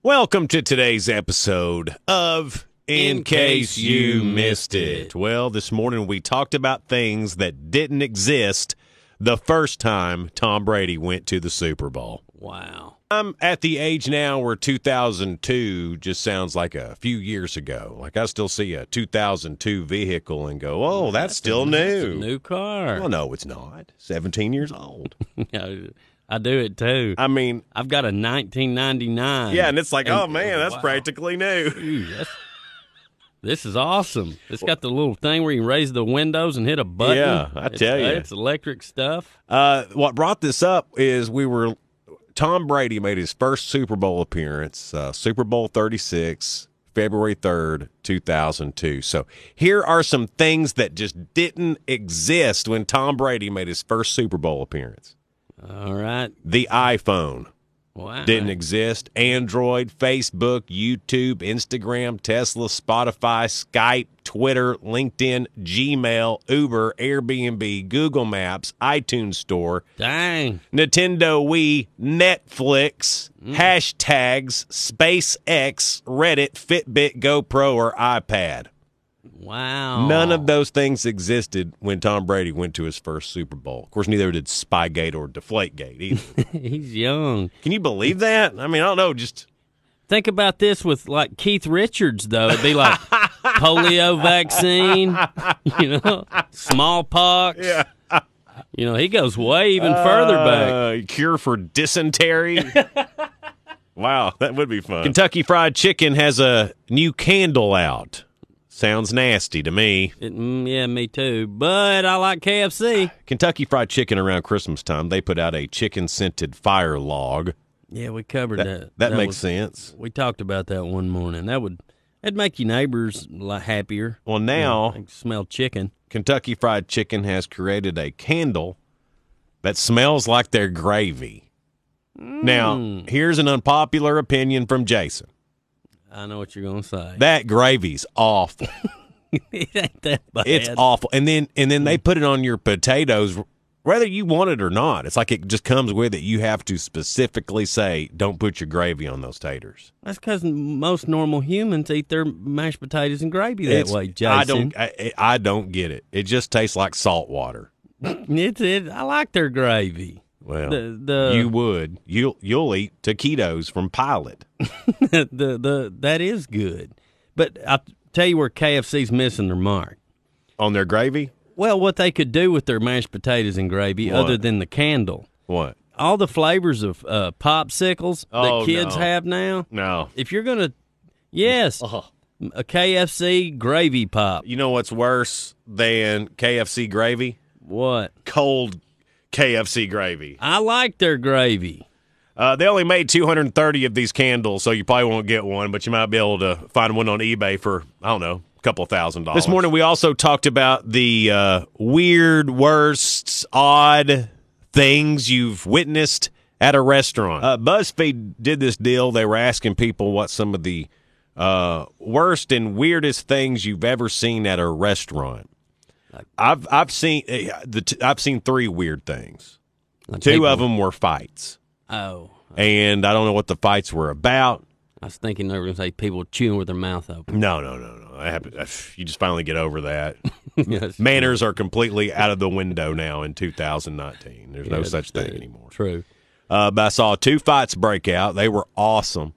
Welcome to today's episode of In Case You Missed It. Well, this morning we talked about things that didn't exist the first time Tom Brady went to the Super Bowl. Wow. I'm at the age now where 2002 just sounds like a few years ago. Like I still see a 2002 vehicle and go, oh, that's still new. That's a new car. Well, no, it's not. 17 years old. I do it too. I mean, I've got a 1999. yeah, and it's like, oh, man, that's practically new. Dude, this is awesome. It's got the little thing where you can raise the windows and hit a button. Yeah, I tell you. It's electric stuff. What brought this up is Tom Brady made his first Super Bowl appearance, Super Bowl 36, February 3rd, 2002. So here are some things that just didn't exist when Tom Brady made his first Super Bowl appearance. All right. The iPhone. Wow. Didn't exist. Android, Facebook, YouTube, Instagram, Tesla, Spotify, Skype, Twitter, LinkedIn, Gmail, Uber, Airbnb, Google Maps, iTunes Store, Dang. Nintendo Wii, Netflix, hashtags, SpaceX, Reddit, Fitbit, GoPro, or iPad. Wow. None of those things existed when Tom Brady went to his first Super Bowl. Of course, neither did Spygate or Deflategate either. He's young. Can you believe that? I mean, I don't know, just... Think about this with like Keith Richards, though. It'd be like polio vaccine, smallpox. Yeah. He goes way even further back. Cure for dysentery. Wow, that would be fun. Kentucky Fried Chicken has a new candle out. Sounds nasty to me. Yeah, me too. But I like KFC. Kentucky Fried Chicken around Christmas time, they put out a chicken-scented fire log. Yeah, we covered that. That makes sense. We talked about that one morning. That'd make your neighbors a lot happier. Well, now, they can smell chicken. Kentucky Fried Chicken has created a candle that smells like their gravy. Now, here's an unpopular opinion from Jason. I know what you're going to say. That gravy's awful. It ain't that bad. It's awful. And then they put it on your potatoes, whether you want it or not. It's like it just comes with it. You have to specifically say, don't put your gravy on those taters. That's because most normal humans eat their mashed potatoes and gravy that way, Jason. I don't get it. It just tastes like salt water. I like their gravy. Well, you would. You'll eat taquitos from Pilot. That is good. But I'll tell you where KFC's missing their mark. On their gravy? Well, what they could do with their mashed potatoes and gravy other than the candle. What? All the flavors of popsicles that kids have now. No. If you're going to, yes, a KFC gravy pop. You know what's worse than KFC gravy? What? Cold KFC gravy. I like their gravy. They only made 230 of these candles, so you probably won't get one, but you might be able to find one on eBay for, I don't know, a couple of $1,000s. This morning we also talked about the weird, worst, odd things you've witnessed at a restaurant. BuzzFeed did this deal. They were asking people what some of the worst and weirdest things you've ever seen at a restaurant. I've seen three weird things. Two of them were fights. Oh. And I don't know what the fights were about. I was thinking they were going to say people chewing with their mouth open. No. You just finally get over that. Yes, Manners are completely out of the window now in 2019. There's no such thing anymore. True. But I saw two fights break out. They were awesome.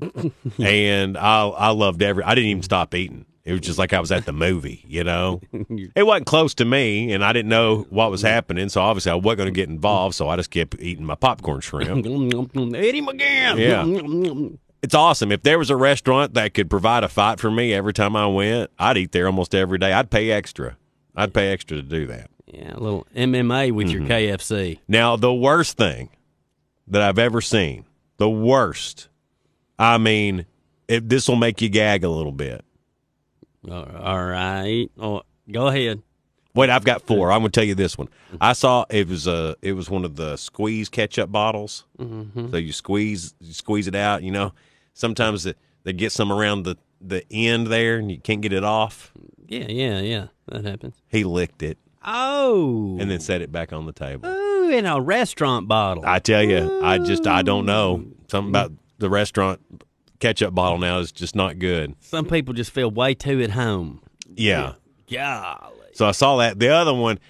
And I loved I didn't even stop eating. It was just like I was at the movie, It wasn't close to me, and I didn't know what was happening, so obviously I wasn't going to get involved, so I just kept eating my popcorn shrimp. Eat him again. Yeah. It's awesome. If there was a restaurant that could provide a fight for me every time I went, I'd eat there almost every day. I'd pay extra. To do that. Yeah, a little MMA with your KFC. Now, the worst thing that I've ever seen, the worst, this will make you gag a little bit. All right. Oh, go ahead. Wait, I've got four. I'm going to tell you this one. I saw it was one of the squeeze ketchup bottles. Mm-hmm. So you squeeze it out. Sometimes they get some around the end there, and you can't get it off. Yeah. That happens. He licked it. Oh. And then set it back on the table. Ooh, in a restaurant bottle. I tell you, I don't know. Something about the restaurant ketchup bottle now is just not good. Some people just feel way too at home. Yeah. Golly. So I saw that. The other one,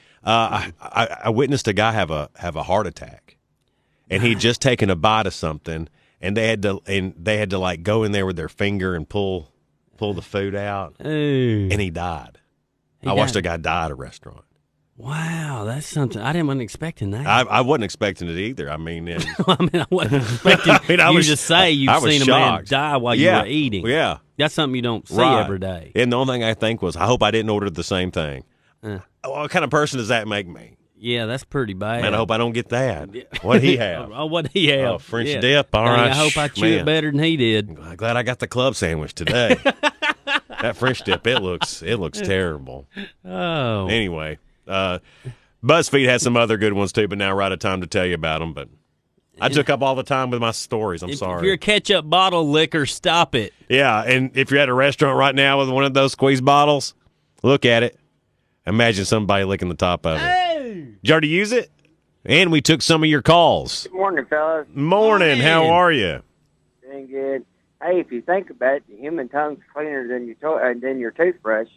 I witnessed a guy have a heart attack, and he'd just taken a bite of something, and they had to like go in there with their finger and pull the food out, Ooh. and he died. I watched a guy die at a restaurant. Wow, that's something I wasn't expecting that. I wasn't expecting it either. I mean, I wasn't expecting you to say you've seen shocked. a man die while you were eating. Yeah, that's something you don't see every day. And the only thing I think was, I hope I didn't order the same thing. What kind of person does that make me? Yeah, that's pretty bad. Man, I hope I don't get that. What'd he have? What'd he have? Oh, French dip. All right. I hope I chew it better than he did. I'm glad I got the club sandwich today. That French dip, it looks terrible. Oh. Anyway, BuzzFeed has some other good ones too, but now we're out of time to tell you about them. But I took up all the time with my stories. I'm sorry. If you're a ketchup bottle licker, stop it. Yeah, and if you're at a restaurant right now with one of those squeeze bottles, look at it. Imagine somebody licking the top of it. Hey! Did you already use it? And we took some of your calls. Good morning, fellas. Morning. How are you? Doing good. Hey, if you think about it, the human tongue's cleaner than your toothbrush.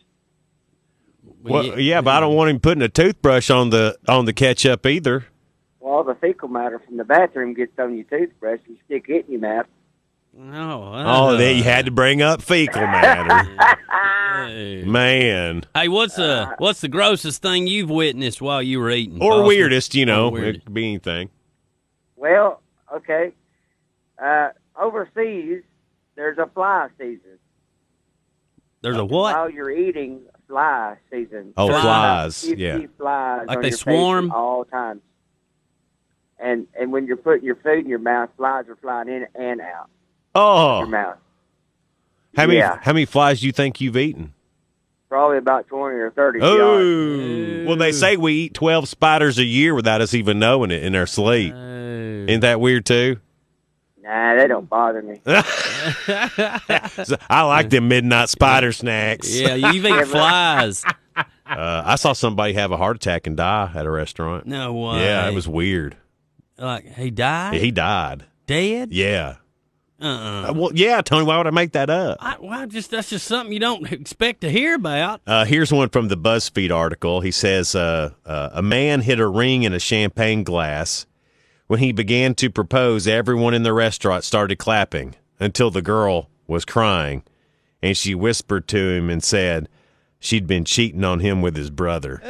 Well, yeah, but I don't want him putting a toothbrush on the ketchup either. Well, the fecal matter from the bathroom gets on your toothbrush. You stick it in your mouth. No. You had to bring up fecal matter. Hey. Man. Hey, what's the grossest thing you've witnessed while you were eating? Or Foster? weirdest, Or it weirdest. could be anything. Well, okay. Overseas, there's a fly season. There's a what? While you're eating, fly season. Oh, flies. You Yeah. see flies Like on they your face swarm? at all times. And when you're putting your food in your mouth, flies are flying in and out your Oh. mouth. How many flies do you think you've eaten? Probably about 20 or 30. to be honest. Oh. Well, they say we eat 12 spiders a year without us even knowing it in our sleep. Isn't that weird, too? Nah, they don't bother me. So, I like them midnight spider snacks. Yeah, you've eaten flies. I saw somebody have a heart attack and die at a restaurant. No way. Yeah, it was weird. Like, he died? He died. Dead? Yeah. Well, yeah, Tony, why would I make that up? That's just something you don't expect to hear about. Here's one from the BuzzFeed article. He says, a man hit a ring in a champagne glass. When he began to propose, everyone in the restaurant started clapping until the girl was crying, and she whispered to him and said she'd been cheating on him with his brother.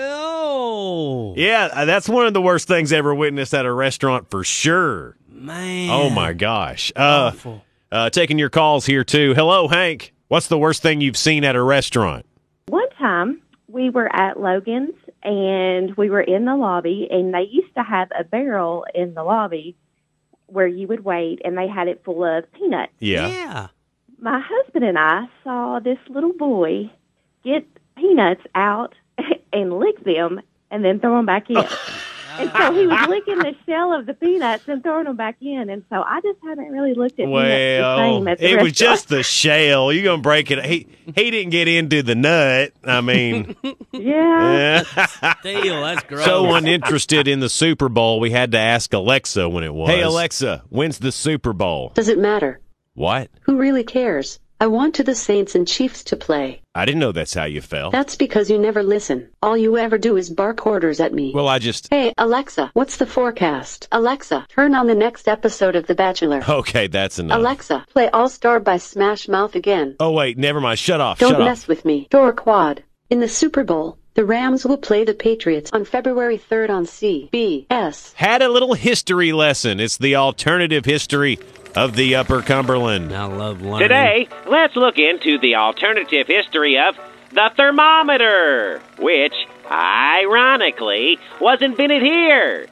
Oh. Yeah, that's one of the worst things ever witnessed at a restaurant for sure. Man. Oh, my gosh. Awful. Taking your calls here, too. Hello, Hank. What's the worst thing you've seen at a restaurant? One time, we were at Logan's, and we were in the lobby, and they used to have a barrel in the lobby where you would wait, and they had it full of peanuts. Yeah. My husband and I saw this little boy get peanuts out and lick them and then throw them back in. And so he was licking the shell of the peanuts and throwing them back in. And so I just haven't really looked at peanuts the same at the it was restaurant. just the shell. You're going to break it. He didn't get into the nut. I mean. Yeah. Still, that's gross. So uninterested in the Super Bowl, we had to ask Alexa when it was. Hey, Alexa, when's the Super Bowl? Does it matter? What? Who really cares? I want the Saints and Chiefs to play. I didn't know that's how you felt. That's because you never listen. All you ever do is bark orders at me. Well, I just... Hey, Alexa, what's the forecast? Alexa, turn on the next episode of The Bachelor. Okay, that's enough. Alexa, play All Star by Smash Mouth again. Oh, wait, never mind. Shut off. Don't Shut mess off. with me. Door Quad. In the Super Bowl, the Rams will play the Patriots on February 3rd on CBS. Had a little history lesson. It's the alternative history of the Upper Cumberland. I love learning. Today, let's look into the alternative history of the thermometer, which, ironically, was invented here.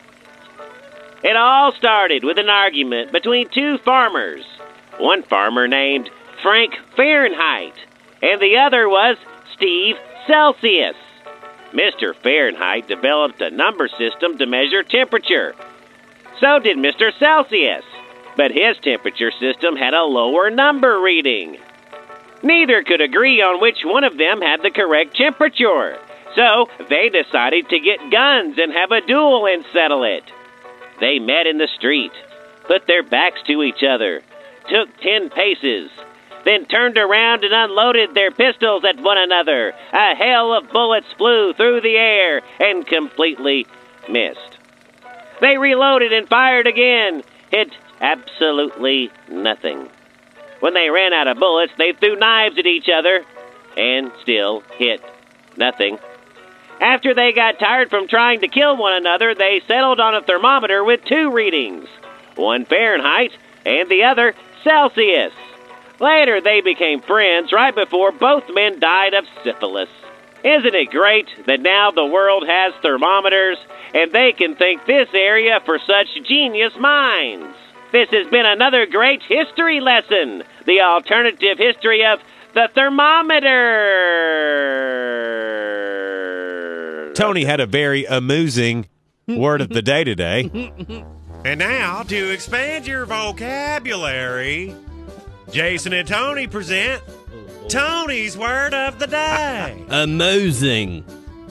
It all started with an argument between two farmers. One farmer named Frank Fahrenheit, and the other was Steve Celsius. Mr. Fahrenheit developed a number system to measure temperature. So did Mr. Celsius, but his temperature system had a lower number reading. Neither could agree on which one of them had the correct temperature, so they decided to get guns and have a duel and settle it. They met in the street, put their backs to each other, took 10 paces, then turned around and unloaded their pistols at one another. A hail of bullets flew through the air and completely missed. They reloaded and fired again. Hit absolutely nothing. When they ran out of bullets, they threw knives at each other and still hit nothing. After they got tired from trying to kill one another, they settled on a thermometer with 2 readings, one Fahrenheit and the other Celsius. Later, they became friends right before both men died of syphilis. Isn't it great that now the world has thermometers and they can thank this area for such genius minds? This has been another great history lesson, the alternative history of the thermometer. Tony had a very amusing word of the day today. And now, to expand your vocabulary, Jason and Tony present Tony's word of the day. Amusing.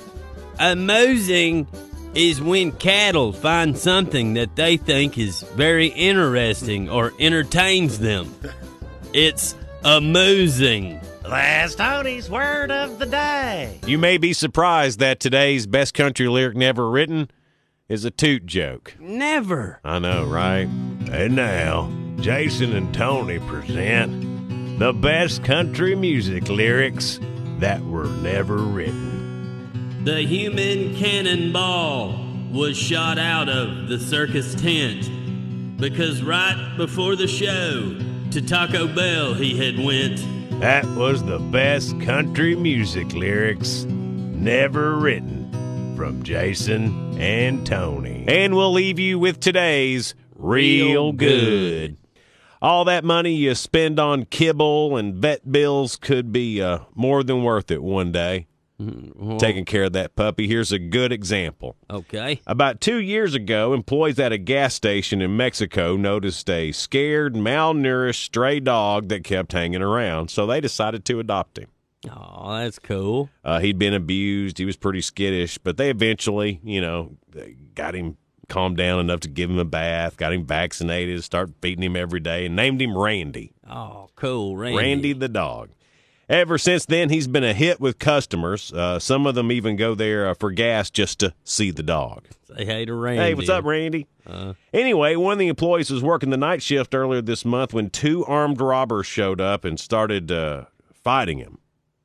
Amusing is when cattle find something that they think is very interesting or entertains them. It's amusing. That's Tony's word of the day. You may be surprised that today's best country lyric never written is a toot joke. Never. I know, right? And now, Jason and Tony present the best country music lyrics that were never written. The human cannonball was shot out of the circus tent because right before the show to Taco Bell he had went. That was the best country music lyrics never written from Jason and Tony. And we'll leave you with today's Real Good. All that money you spend on kibble and vet bills could be more than worth it one day. Taking care of that puppy. Here's a good example. Okay. About 2 years ago, employees at a gas station in Mexico noticed a scared, malnourished stray dog that kept hanging around, so they decided to adopt him. Oh, that's cool. He'd been abused. He was pretty skittish, but they eventually, got him calmed down enough to give him a bath, got him vaccinated, start feeding him every day, and named him Randy. Oh, cool, Randy. Randy the dog. Ever since then, he's been a hit with customers. Some of them even go there for gas just to see the dog. Say hey to Randy. Hey, what's up, Randy? Anyway, one of the employees was working the night shift earlier this month when 2 armed robbers showed up and started fighting him.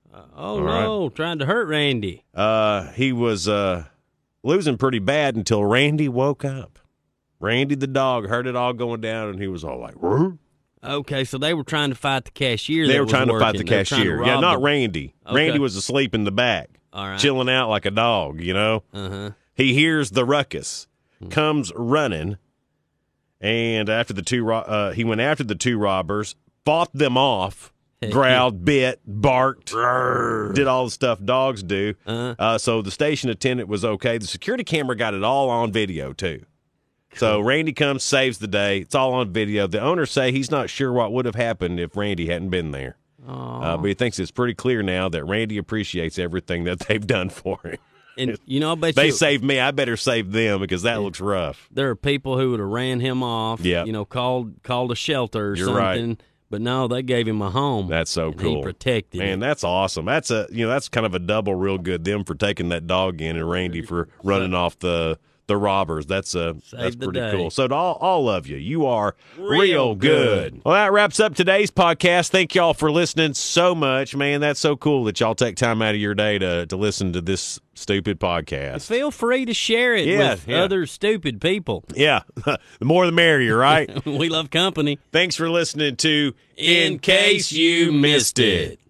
Trying to hurt Randy. He was losing pretty bad until Randy woke up. Randy the dog heard it all going down, and he was all like, "Whoa." Okay, so they were trying to fight the cashier. They were trying to fight the cashier. Yeah, not Randy. Okay. Randy was asleep in the back, chilling out like a dog, He hears the ruckus, comes running, and after he went after the 2 robbers, fought them off, growled, bit, barked, did all the stuff dogs do. So the station attendant was okay. The security camera got it all on video, too. So Randy comes, saves the day. It's all on video. The owners say he's not sure what would have happened if Randy hadn't been there. But he thinks it's pretty clear now that Randy appreciates everything that they've done for him. And, I bet they saved me. I better save them because that looks rough. There are people who would have ran him off, called a shelter or something. Right. But no, they gave him a home. That's so cool. He protected him. Man, that's awesome. That's that's kind of a double real good. Them for taking that dog in and Randy for running off the robbers. That's pretty cool. So to all of you, you are real good. Well, that wraps up today's podcast. Thank y'all for listening so much, man. That's so cool that y'all take time out of your day to listen to this stupid podcast. Feel free to share it with other stupid people. Yeah, the more the merrier, right? We love company. Thanks for listening to In Case You Missed It.